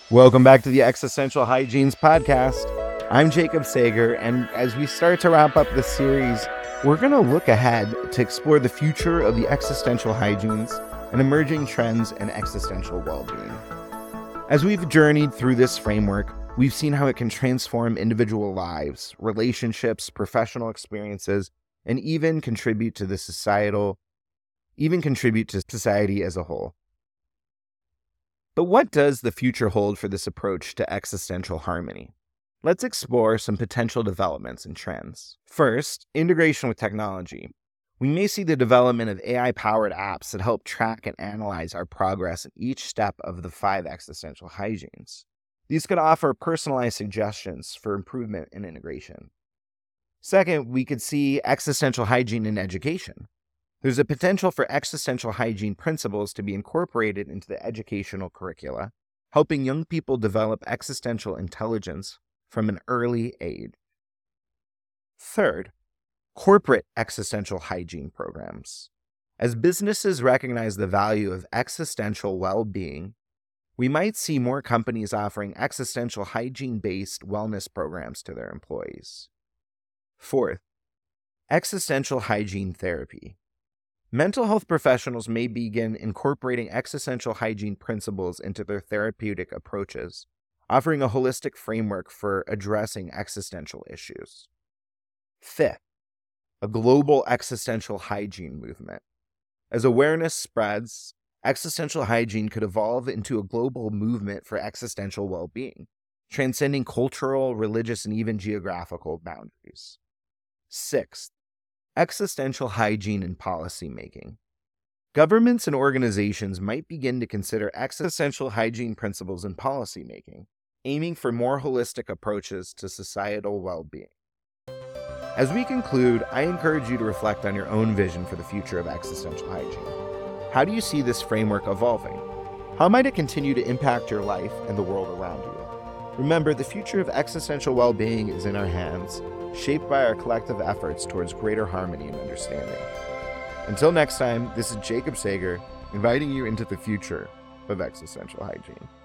Welcome back to the Existential Hygienes podcast. I'm Jacob Sager, and as we start to wrap up this series, we're going to look ahead to explore the future of the existential hygienes and emerging trends in existential well-being. As we've journeyed through this framework, we've seen how it can transform individual lives, relationships, professional experiences, and even contribute to society as a whole. But what does the future hold for this approach to existential harmony? Let's explore some potential developments and trends. First, integration with technology. We may see the development of AI-powered apps that help track and analyze our progress in each step of the 5 existential hygienes. These could offer personalized suggestions for improvement and integration. Second, we could see existential hygiene in education. There's a potential for existential hygiene principles to be incorporated into the educational curricula, helping young people develop existential intelligence from an early age. Third, corporate existential hygiene programs. As businesses recognize the value of existential well-being, we might see more companies offering existential hygiene-based wellness programs to their employees. Fourth, existential hygiene therapy. Mental health professionals may begin incorporating existential hygiene principles into their therapeutic approaches, offering a holistic framework for addressing existential issues. Fifth, a global existential hygiene movement. As awareness spreads, existential hygiene could evolve into a global movement for existential well-being, transcending cultural, religious, and even geographical boundaries. Sixth, existential hygiene in policymaking. Governments and organizations might begin to consider existential hygiene principles in policymaking, aiming for more holistic approaches to societal well-being. As we conclude, I encourage you to reflect on your own vision for the future of existential hygiene. How do you see this framework evolving? How might it continue to impact your life and the world around you? Remember, the future of existential well-being is in our hands, shaped by our collective efforts towards greater harmony and understanding. Until next time, this is Jacob Sager, inviting you into the future of existential hygiene.